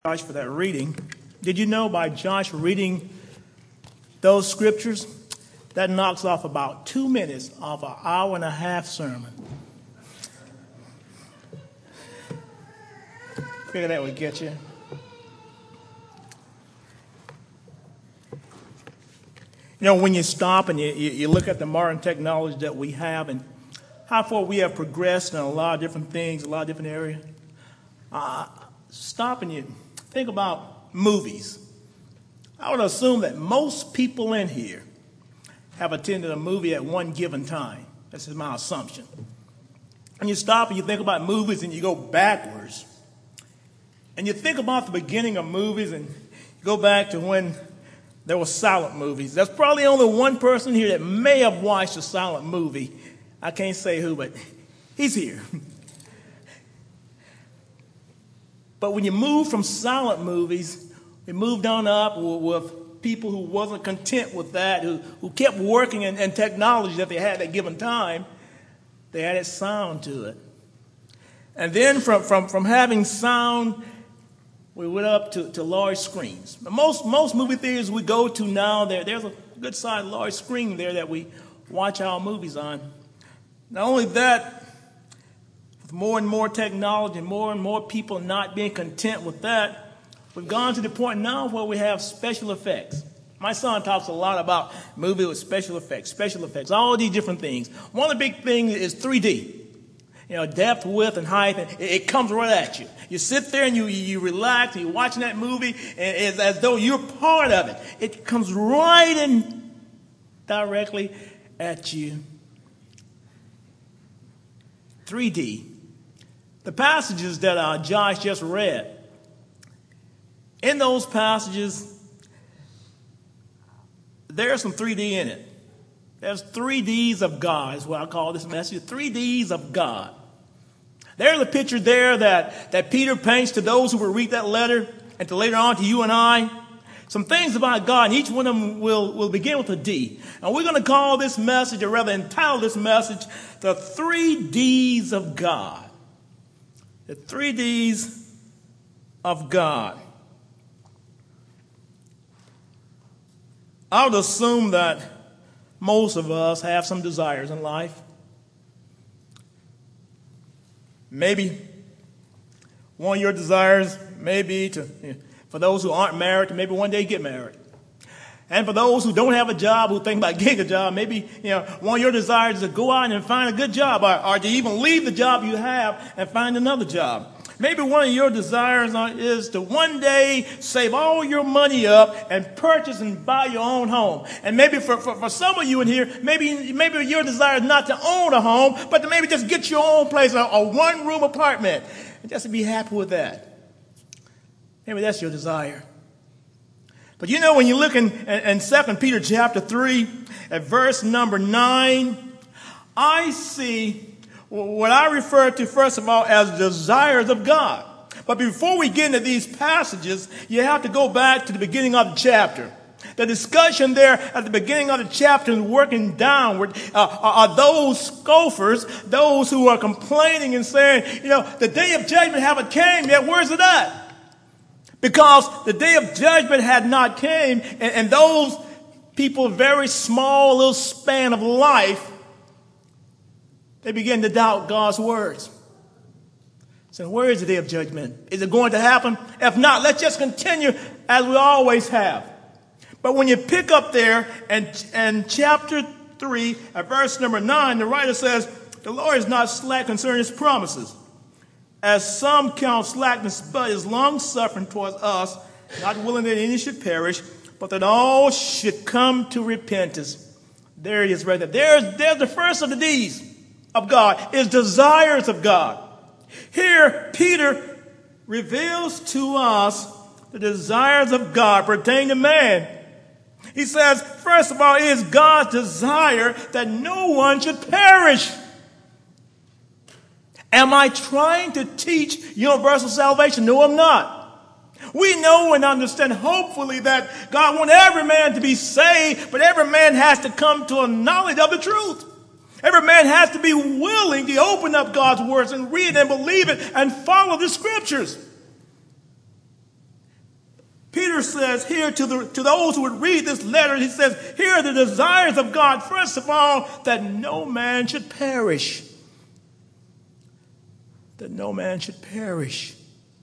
Josh for that reading. Did you know by Josh reading those scriptures, that knocks off about 2 minutes of an hour and a half sermon? Figure that would get you. You know, when you stop and you look at the modern technology that we have and how far we have progressed in a lot of different things, a lot of different areas, stop and you think about movies. I would assume that most people in here have attended a movie at one given time. That's just my assumption. And you stop and you think about movies and you go backwards. And you think about the beginning of movies and you go back to when there were silent movies. There's probably only one person here that may have watched a silent movie. I can't say who, but he's here. But when you move from silent movies, we moved on up with people who wasn't content with that, who kept working in technology that they had at that given time. They added sound to it. And then from having sound, we went up to large screens. Most movie theaters we go to now, there's a good-sized large screen there that we watch our movies on. Not only that, with more and more technology and more people not being content with that, we've gone to the point now where we have special effects. My son talks a lot about movies with special effects, all these different things. One of the big things is 3D. You know, depth, width, and height, and it comes right at you. You sit there and you relax, and you're watching that movie, and it's as though you're part of it. It comes right in directly at you. 3D. The passages that Josh just read, in those passages, there's some 3D in it. There's 3Ds of God is what I call this message, 3Ds of God. There's a picture there that Peter paints to those who will read that letter and to later on to you and I. Some things about God, and each one of them will begin with a D. And we're going to call this message, or rather entitle this message, the 3Ds of God. The 3Ds of God. I would assume that most of us have some desires in life. Maybe one of your desires may be for those who aren't married, to maybe one day get married. And for those who don't have a job, who think about getting a job, maybe one of your desires is to go out and find a good job, or to even leave the job you have and find another job. Maybe one of your desires is to one day save all your money up and purchase and buy your own home. And maybe for some of you in here, maybe your desire is not to own a home, but to maybe just get your own place, a one-room apartment, and just to be happy with that. Maybe that's your desire. But when you look in 2 Peter chapter 3 at verse number 9, I see what I refer to, first of all, as desires of God. But before we get into these passages, you have to go back to the beginning of the chapter. The discussion there at the beginning of the chapter and working downward are those scoffers, those who are complaining and saying, the day of judgment haven't came yet. Where's it at? Because the day of judgment had not came, and those people, very small little span of life, they begin to doubt God's words. So where is the day of judgment? Is it going to happen? If not, let's just continue as we always have. But when you pick up there in chapter 3, at verse number 9, the writer says, the Lord is not slack concerning his promises, as some count slackness, but is long-suffering towards us, not willing that any should perish, but that all should come to repentance. There it is right there. There's the first of the D's of God, is desires of God. Here, Peter reveals to us the desires of God pertaining to man. He says, first of all, it is God's desire that no one should perish. Am I trying to teach universal salvation? No, I'm not. We know and understand, hopefully, that God wants every man to be saved, but every man has to come to a knowledge of the truth. Every man has to be willing to open up God's words and read and believe it and follow the scriptures. Peter says here to those who would read this letter, he says, here are the desires of God. First of all, that no man should perish. That no man should perish.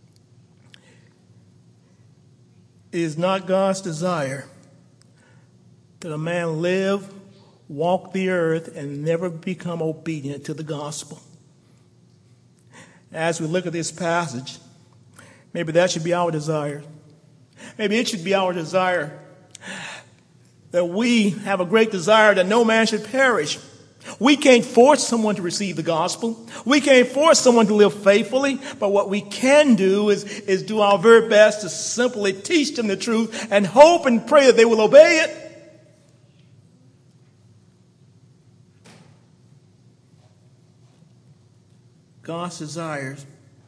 It is not God's desire that a man live, walk the earth, and never become obedient to the gospel. As we look at this passage, maybe that should be our desire. Maybe it should be our desire that we have a great desire that no man should perish. We can't force someone to receive the gospel. We can't force someone to live faithfully. But what we can do is do our very best to simply teach them the truth and hope and pray that they will obey it. God's desires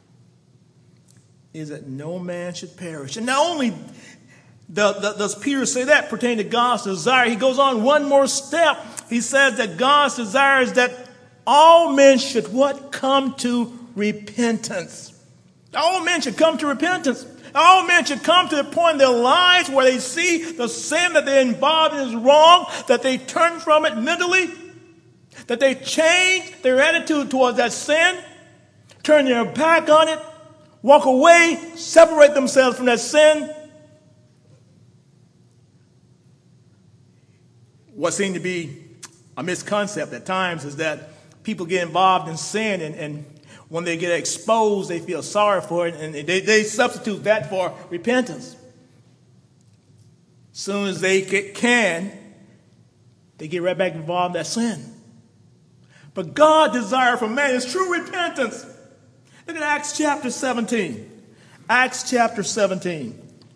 is that no man should perish. And not only does Peter say that pertaining to God's desire, he goes on one more step. He says that God's desire is that all men should what? Come to repentance. All men should come to repentance. All men should come to the point in their lives where they see the sin that they're involved in is wrong, that they turn from it mentally, that they change their attitude towards that sin, turn their back on it, walk away, separate themselves from that sin. What seemed to be a misconception at times is that people get involved in sin and when they get exposed, they feel sorry for it and they substitute that for repentance. As soon as they can, they get right back involved in that sin. But God's desire for man is true repentance. Look at Acts chapter 17. Acts chapter 17.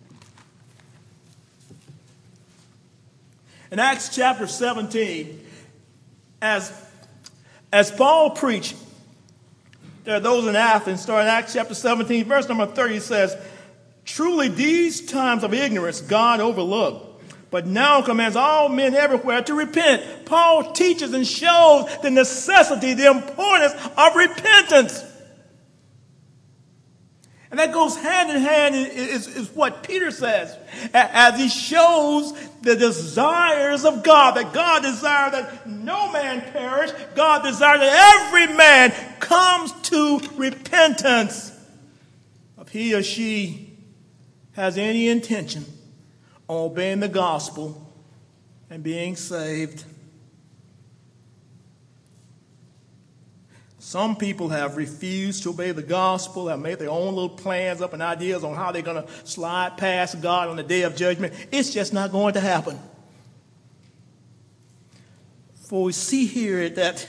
In Acts chapter 17, as Paul preached, there are those in Athens, starting Acts chapter 17, verse number 30 says, truly these times of ignorance God overlooked, but now commands all men everywhere to repent. Paul teaches and shows the necessity, the importance of repentance. And that goes hand in hand is what Peter says as he shows the desires of God, that God desires that no man perish. God desires that every man comes to repentance if he or she has any intention of obeying the gospel and being saved. Some people have refused to obey the gospel, have made their own little plans up and ideas on how they're going to slide past God on the day of judgment. It's just not going to happen. For we see here that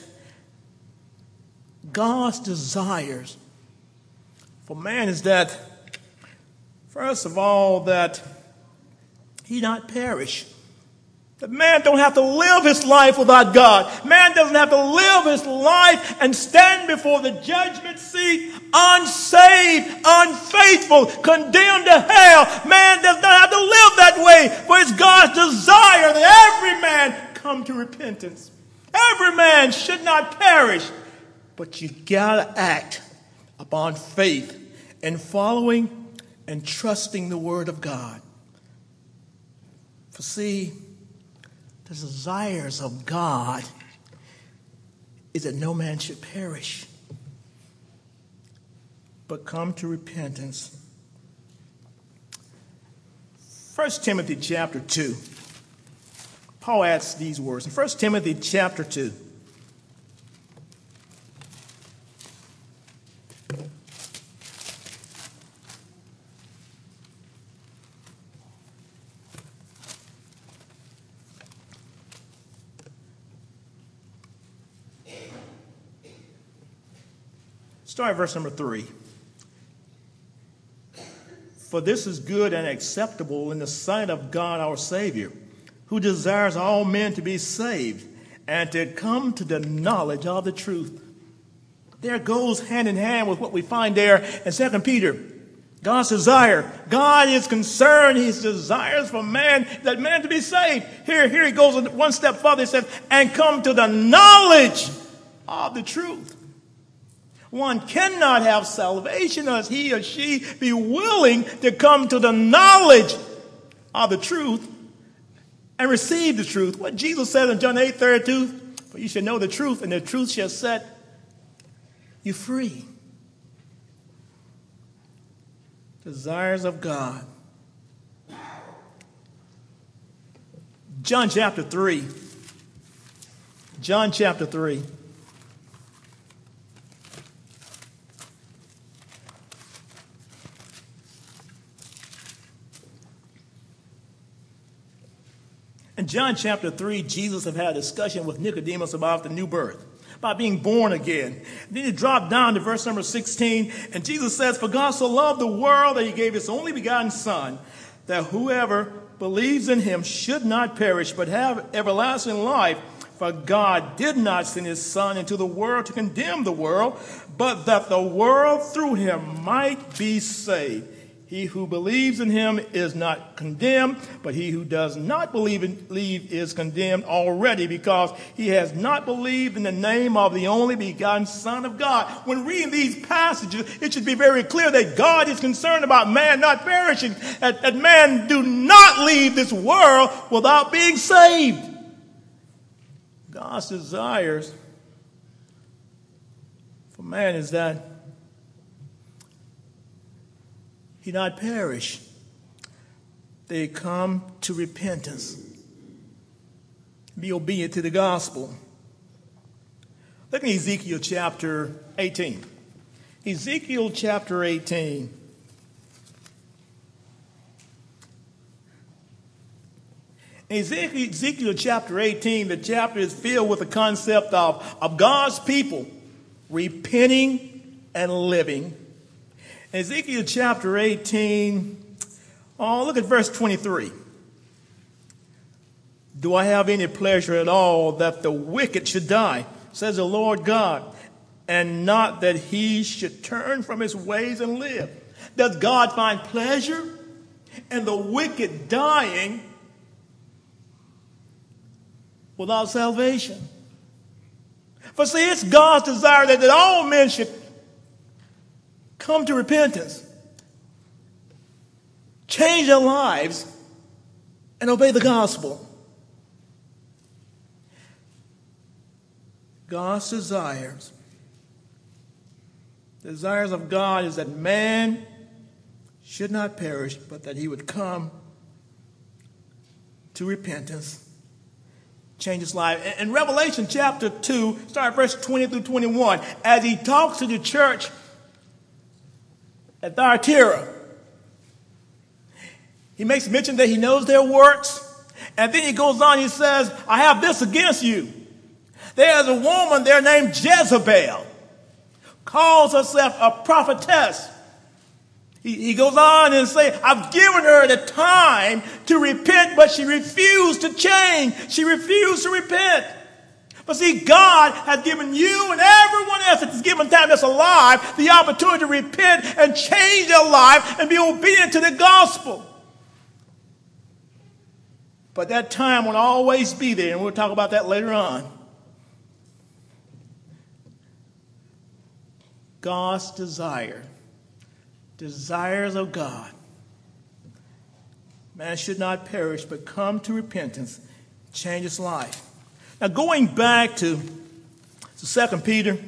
God's desires for man is that, first of all, that he not perish. That man don't have to live his life without God. Man doesn't have to live his life and stand before the judgment seat unsaved, unfaithful, condemned to hell. Man does not have to live that way, for it's God's desire that every man come to repentance. Every man should not perish, but you gotta act upon faith and following and trusting the word of God. For see, the desires of God is that no man should perish, but come to repentance. 1 Timothy chapter 2. Paul adds these words in 1 Timothy chapter 2. Start at verse number 3. For this is good and acceptable in the sight of God our Savior, who desires all men to be saved and to come to the knowledge of the truth. There goes hand in hand with what we find there in 2 Peter. God's desire. God is concerned. His desires for man, that man to be saved. Here he goes one step further. He says, and come to the knowledge of the truth. One cannot have salvation unless he or she be willing to come to the knowledge of the truth and receive the truth. What Jesus said in John 8:32, for you shall know the truth, and the truth shall set you free. Desires of God. John chapter 3. John chapter 3. In John chapter 3, Jesus had a discussion with Nicodemus about the new birth, about being born again. Then you drop down to verse number 16, and Jesus says, for God so loved the world that he gave his only begotten Son, that whoever believes in him should not perish, but have everlasting life. For God did not send his Son into the world to condemn the world, but that the world through him might be saved. He who believes in him is not condemned, but he who does not believe is condemned already, because he has not believed in the name of the only begotten Son of God. When reading these passages, it should be very clear that God is concerned about man not perishing, that man do not leave this world without being saved. God's desires for man is that he not perish. They come to repentance. Be obedient to the gospel. Look at Ezekiel chapter 18. Ezekiel chapter 18. In Ezekiel chapter 18, the chapter is filled with the concept of God's people repenting and living. Ezekiel chapter 18, look at verse 23. Do I have any pleasure at all that the wicked should die, says the Lord God, and not that he should turn from his ways and live? Does God find pleasure in the wicked dying without salvation? For see, it's God's desire that all men should come to repentance, change their lives, and obey the gospel. God's desires. The desires of God is that man should not perish, but that he would come to repentance, change his life. In Revelation chapter 2, start verse 20 through 21, as he talks to the church at Thyatira, he makes mention that he knows their works. And then he goes on, he says, I have this against you. There's a woman there named Jezebel, calls herself a prophetess. He goes on and says, I've given her the time to repent, but she refused to change. She refused to repent. But see, God has given you and everyone else that is given time that's alive the opportunity to repent and change their life and be obedient to the gospel. But that time will always be there, and we'll talk about that later on. God's desires of God. Man should not perish, but come to repentance, change his life. Now, going back to 2 Peter,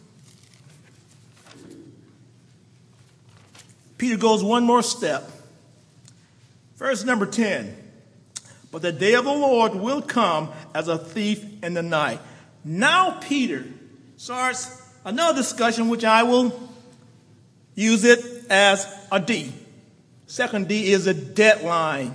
Peter goes one more step. Verse number 10. But the day of the Lord will come as a thief in the night. Now Peter starts another discussion, which I will use it as a D. Second D is a deadline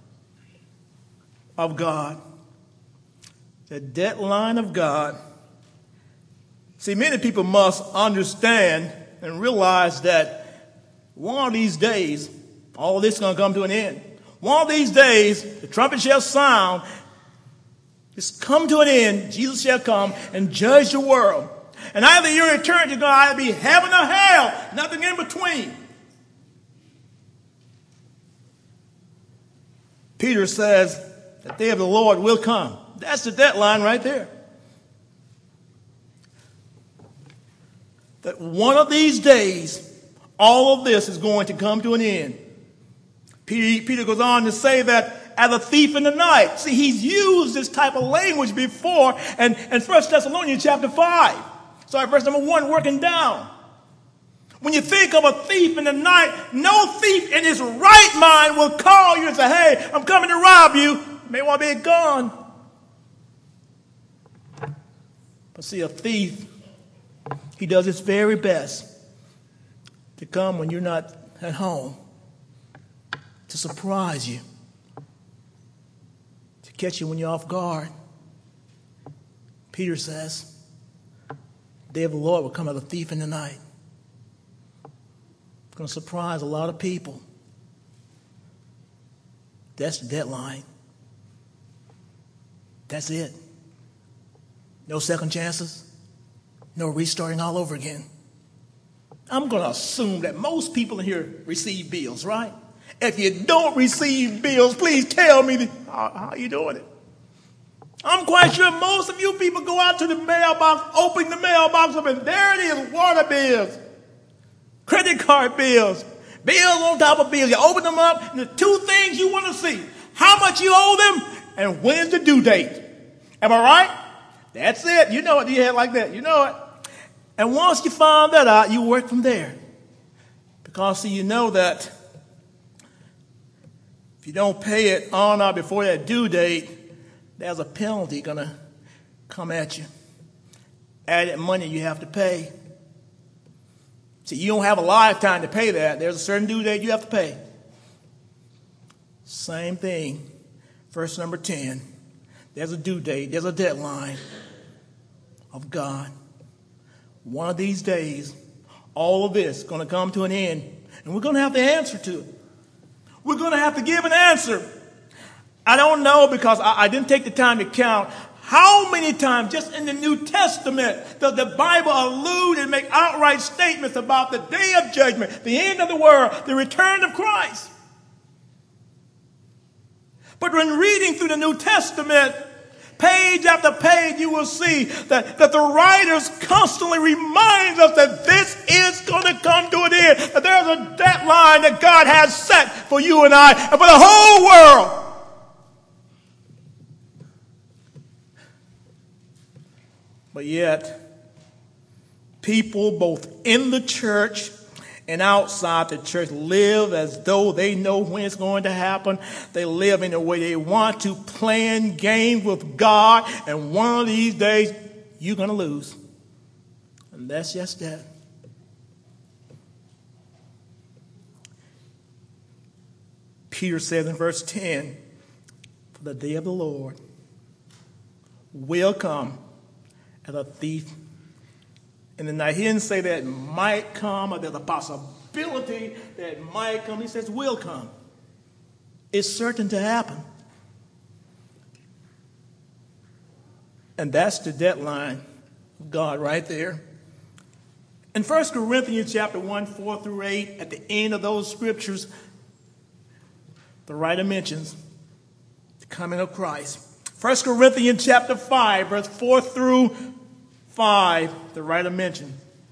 of God. The deadline of God. See, many people must understand and realize that one of these days, all this is going to come to an end. One of these days, the trumpet shall sound. It's come to an end. Jesus shall come and judge the world. And either your eternity is going to either be heaven or hell, nothing in between. Peter says the day of the Lord will come. That's the deadline right there. That one of these days, all of this is going to come to an end. Peter goes on to say that as a thief in the night. See, he's used this type of language before in 1 Thessalonians chapter 5. Sorry, verse number 1, working down. When you think of a thief in the night, no thief in his right mind will call you and say, hey, I'm coming to rob you. You may want to be gone. But see, a thief, he does his very best to come when you're not at home, to surprise you, to catch you when you're off guard. Peter says, the day of the Lord will come as a thief in the night. It's going to surprise a lot of people. That's the deadline. That's it. No second chances. No restarting all over again. I'm going to assume that most people in here receive bills, right? If you don't receive bills, please tell me how you doing it. I'm quite sure most of you people go out to the mailbox, open the mailbox up, and there it is, water bills, credit card bills, bills on top of bills. You open them up, and the two things you want to see, how much you owe them, and when's the due date. Am I right? That's it. You know it. You had like that. You know it. And once you find that out, you work from there. Because, see, you know that if you don't pay it on or before that due date, there's a penalty going to come at you. Added money you have to pay. See, you don't have a lifetime to pay that. There's a certain due date you have to pay. Same thing. Verse number 10. There's a due date. There's a deadline of God. One of these days, all of this is going to come to an end. And we're going to have to answer to it. We're going to have to give an answer. I don't know because I didn't take the time to count how many times just in the New Testament does the Bible allude and make outright statements about the day of judgment, the end of the world, the return of Christ. But when reading through the New Testament, page after page, you will see that the writers constantly remind us that this is going to come to an end, that there's a deadline that God has set for you and I and for the whole world. But yet, people both in the church and outside the church live as though they know when it's going to happen. They live in the way they want to, playing games with God. And one of these days, you're going to lose. And that's just that. Peter says in verse 10, for the day of the Lord will come as a thief in the night. He didn't say that it might come or there's a possibility that it might come. He says will come. It's certain to happen. And that's the deadline of God right there. In 1 Corinthians chapter 1, 4 through 8, at the end of those scriptures, the writer mentions the coming of Christ. 1 Corinthians chapter 5, verse 4 through 5, the writer mentioned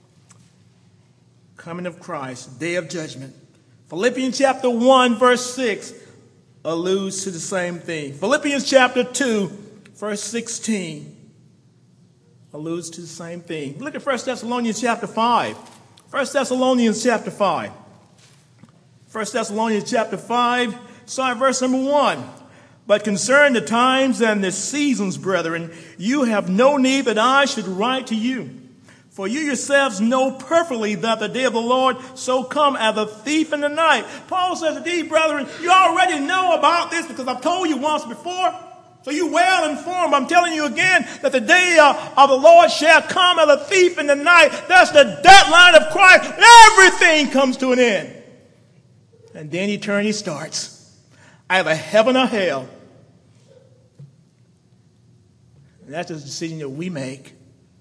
coming of Christ, day of judgment. Philippians chapter 1, verse 6 alludes to the same thing. Philippians chapter 2, verse 16 alludes to the same thing. Look at 1 Thessalonians chapter 5. 1 Thessalonians chapter 5. 1 Thessalonians chapter 5, verse number 1. But concerning the times and the seasons, brethren, you have no need that I should write to you. For you yourselves know perfectly that the day of the Lord so come as a thief in the night. Paul says, indeed, brethren, you already know about this because I've told you once before. So you well informed. I'm telling you again that the day of the Lord shall come as a thief in the night. That's the deadline of Christ. Everything comes to an end. And then eternity starts. Either heaven or hell. And that's a decision that we make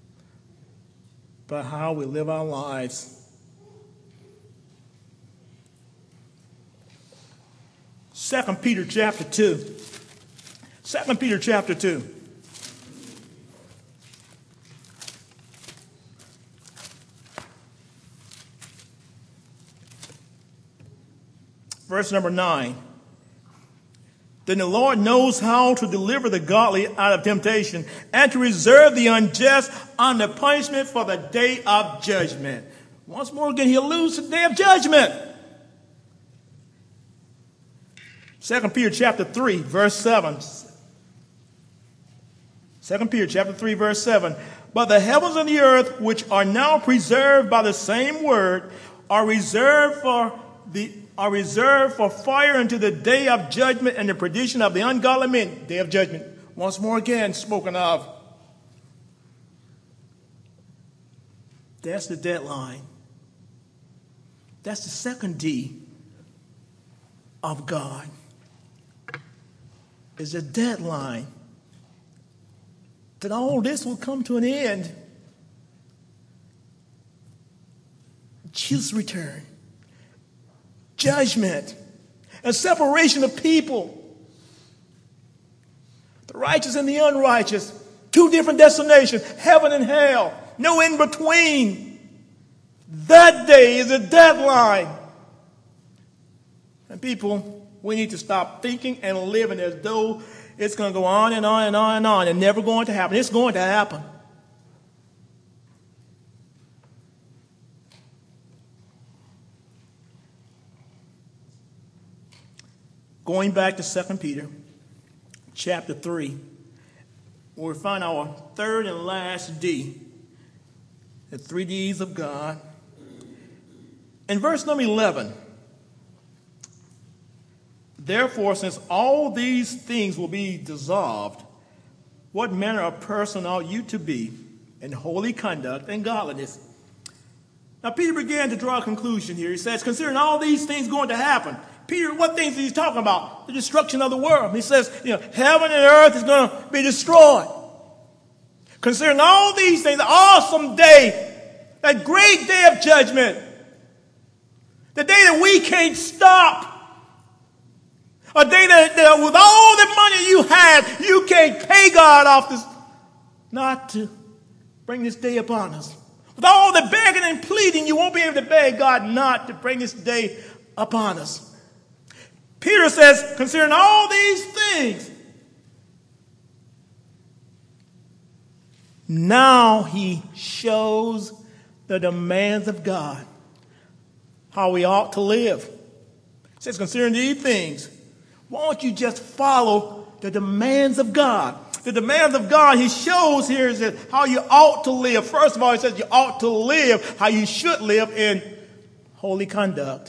about how we live our lives. 2 Peter chapter 2. 2 Peter chapter 2. verse number 9. Then the Lord knows how to deliver the godly out of temptation and to reserve the unjust under punishment for the day of judgment. Once more again, he alludes to the day of judgment. 2 Peter chapter 3, verse 7. 2 Peter chapter 3, verse 7. But the heavens and the earth, which are now preserved by the same word, are reserved for fire unto the day of judgment and the perdition of the ungodly men. Day of judgment. Once more again spoken of. That's the deadline. That's the second D of God. Is a deadline. That all this will come to an end. Jesus' return. Judgment. A separation of people. The righteous and the unrighteous. Two different destinations. Heaven and hell. No in between. That day is a deadline. And people, we need to stop thinking and living as though it's going to go on and on and on and on and never going to happen. It's going to happen. Going back to 2 Peter chapter 3, where we find our third and last D, the 3 Ds of God. In verse number 11, therefore, since all these things will be dissolved, what manner of person ought you to be in holy conduct and godliness? Now, Peter began to draw a conclusion here. He says, considering all these things going to happen, Peter, what things is he talking about? The destruction of the world. He says, heaven and earth is going to be destroyed. Considering all these things, the awesome day, that great day of judgment, the day that we can't stop. A day that with all the money you had, you can't pay God off this, not to bring this day upon us. With all the begging and pleading, you won't be able to beg God not to bring this day upon us. Peter says, considering all these things, now he shows the demands of God, how we ought to live. He says, considering these things, why don't you just follow the demands of God? The demands of God he shows here is how you ought to live. First of all, he says you ought to live how you should live in holy conduct.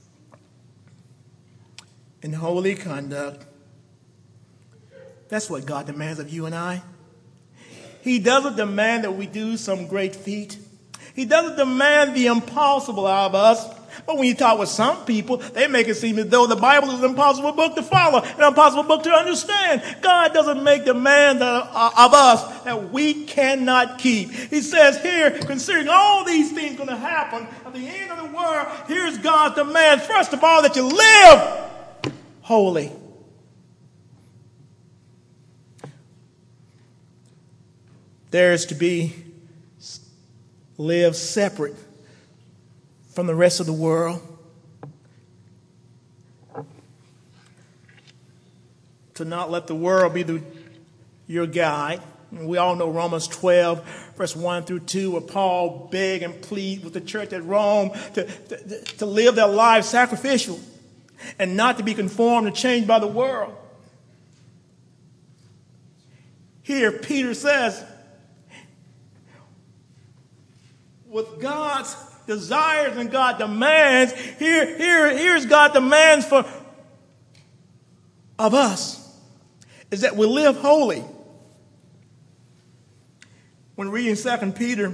In holy conduct. That's what God demands of you and I. He doesn't demand that we do some great feat. He doesn't demand the impossible out of us. But when you talk with some people, they make it seem as though the Bible is an impossible book to follow, an impossible book to understand. God doesn't make demands of us that we cannot keep. He says here, considering all these things going to happen at the end of the world, here's God's demand. First of all, that you live holy. There is to be live separate from the rest of the world. To not let the world be your guide. We all know Romans 12, verse 1 through 2, where Paul begged and pleaded with the church at Rome to live their lives sacrificial and not to be conformed and changed by the world. Here, Peter says, with God's desires and God demands, here's God's demands of us, is that we live holy. When reading 2 Peter,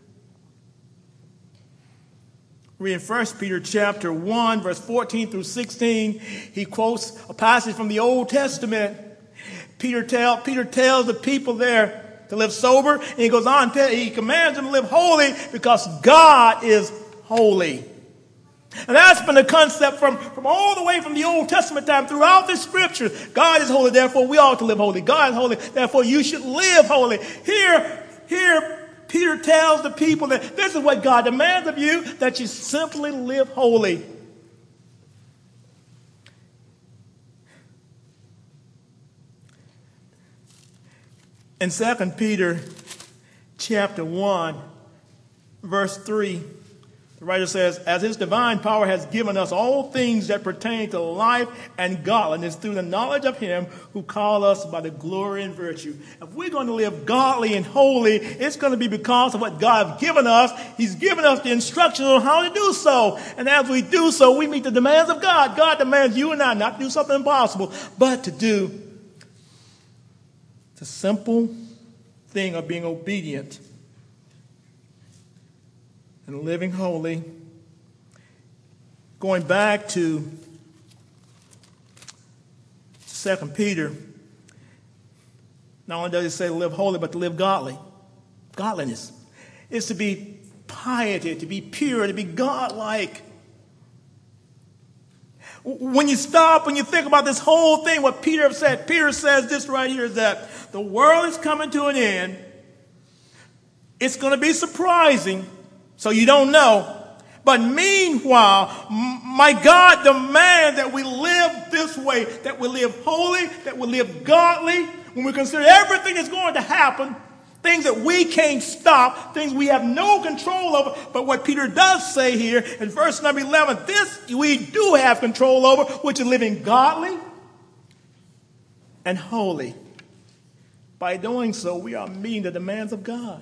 reading 1 Peter chapter 1, verse 14 through 16, he quotes a passage from the Old Testament. Peter tells the people there to live sober, and he goes on, he commands them to live holy because God is holy. And that's been the concept from all the way from the Old Testament time throughout the scriptures. God is holy, therefore we ought to live holy. God is holy, therefore you should live holy. Here, Peter tells the people that this is what God demands of you, that you simply live holy. In 2 Peter chapter 1, verse 3, the writer says, as his divine power has given us all things that pertain to life and godliness through the knowledge of him who called us by the glory and virtue. If we're going to live godly and holy, it's going to be because of what God has given us. He's given us the instructions on how to do so. And as we do so, we meet the demands of God. God demands you and I not to do something impossible, but to do the simple thing of being obedient and living holy. Going back to 2 Peter, not only does it say to live holy, but to live godly. Godliness is to be piety, to be pure, to be godlike. When you stop, when you think about this whole thing, what Peter said, Peter says this right here, is that the world is coming to an end. It's going to be surprising, so you don't know. But meanwhile, my God demands that we live this way, that we live holy, that we live godly. When we consider everything that's going to happen, things that we can't stop, things we have no control over. But what Peter does say here in verse number 11, this we do have control over, which is living godly and holy. By doing so, we are meeting the demands of God.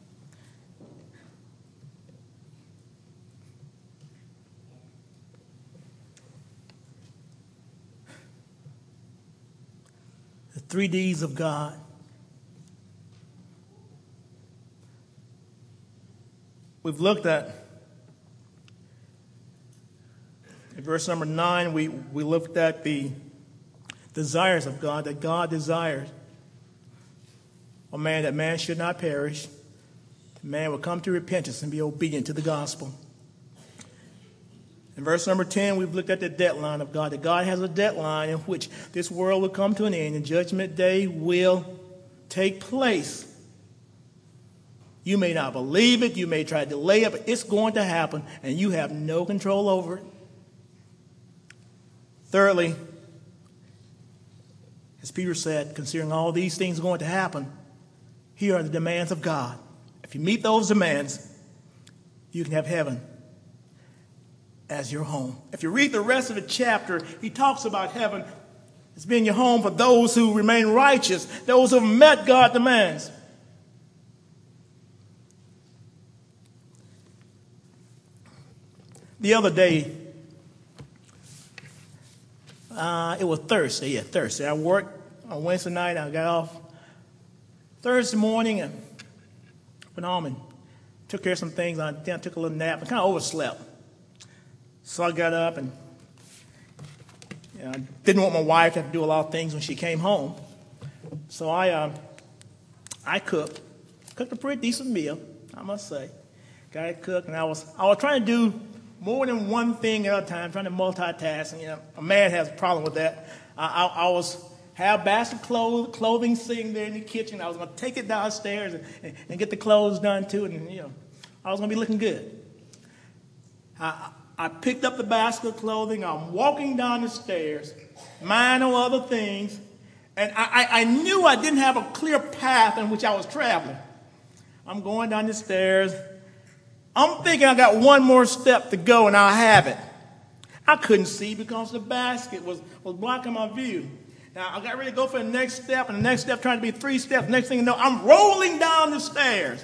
The 3 Ds of God. We've looked at, in verse number 9, we looked at the desires of God, that God desires a man, that man should not perish. The man will come to repentance and be obedient to the gospel. In verse number 10, we've looked at the deadline of God, that God has a deadline in which this world will come to an end and judgment day will take place. You may not believe it, you may try to delay it, but it's going to happen, and you have no control over it. Thirdly, as Peter said, considering all these things going to happen, here are the demands of God. If you meet those demands, you can have heaven as your home. If you read the rest of the chapter, he talks about heaven as being your home for those who remain righteous, those who have met God's demands. The other day, it was Thursday. Yeah, Thursday. I worked on Wednesday night. I got off Thursday morning and went home and took care of some things. I took a little nap. I kind of overslept. So I got up and I didn't want my wife to have to do a lot of things when she came home. So I cooked a pretty decent meal, I must say. Got it cooked, and I was trying to do more than one thing at a time, trying to multitask. And, a man has a problem with that. I had a basket of clothing sitting there in the kitchen. I was going to take it downstairs and get the clothes done too, and I was going to be looking good. I picked up the basket of clothing. I'm walking down the stairs, minding other things, and I knew I didn't have a clear path in which I was traveling. I'm going down the stairs. I'm thinking I got one more step to go, and I'll have it. I couldn't see because the basket was blocking my view. Now, I got ready to go for the next step, and the next step trying to be 3 steps. Next thing you know, I'm rolling down the stairs.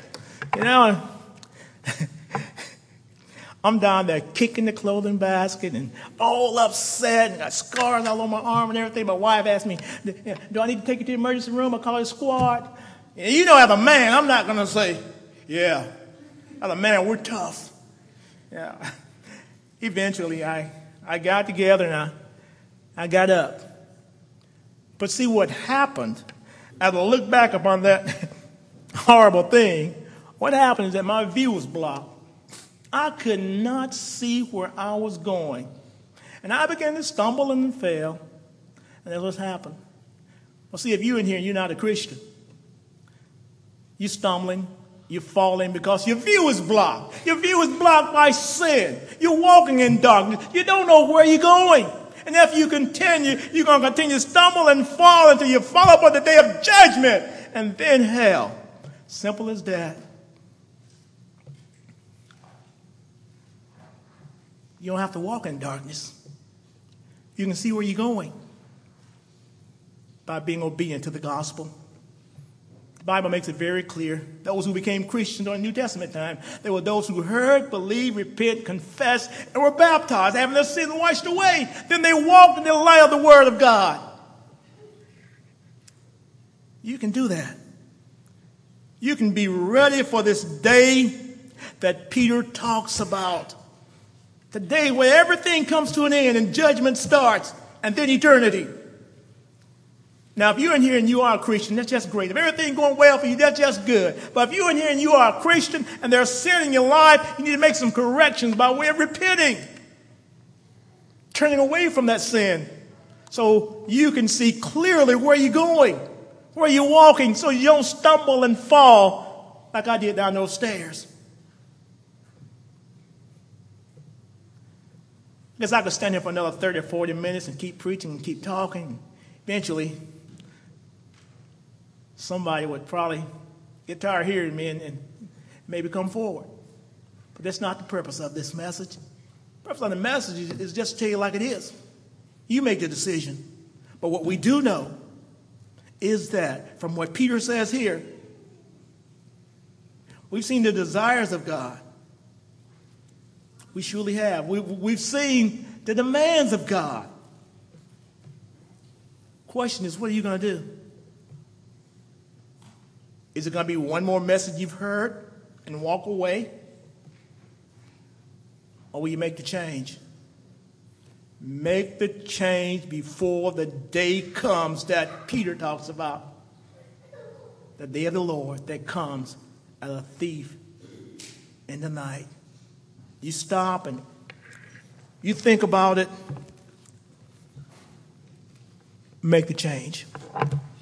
I'm down there kicking the clothing basket and all upset and got scars all on my arm and everything. My wife asked me, do I need to take you to the emergency room or call a squad? And as a man, I'm not going to say, yeah. As a man, we're tough. Yeah. Eventually, I got together and I got up. But see what happened, as I look back upon that horrible thing, what happened is that my view was blocked. I could not see where I was going. And I began to stumble and fail. And that's what happened. Well, see, if you're in here and you're not a Christian, you're stumbling, you're falling because your view is blocked. Your view is blocked by sin. You're walking in darkness. You don't know where you're going. And if you continue, you're going to continue to stumble and fall until you fall upon the day of judgment and then hell. Simple as that. You don't have to walk in darkness. You can see where you're going by being obedient to the gospel. The Bible makes it very clear. Those who became Christians during the New Testament time, they were those who heard, believed, repent, confessed, and were baptized, having their sins washed away. Then they walked in the light of the Word of God. You can do that. You can be ready for this day that Peter talks about. The day where everything comes to an end and judgment starts, and then eternity. Now, if you're in here and you are a Christian, that's just great. If everything's going well for you, that's just good. But if you're in here and you are a Christian and there's sin in your life, you need to make some corrections by way of repenting. Turning away from that sin so you can see clearly where you're going, where you're walking, so you don't stumble and fall like I did down those stairs. I guess I could stand here for another 30 or 40 minutes and keep preaching and keep talking. Eventually, somebody would probably get tired of hearing me and maybe come forward. But that's not the purpose of this message. The purpose of the message is just to tell you like it is. You make the decision. But what we do know is that from what Peter says here, we've seen the desires of God. We surely have. We've seen the demands of God. Question is, what are you going to do? Is it going to be one more message you've heard and walk away? Or will you make the change? Make the change before the day comes that Peter talks about. The day of the Lord that comes as a thief in the night. You stop and you think about it. Make the change.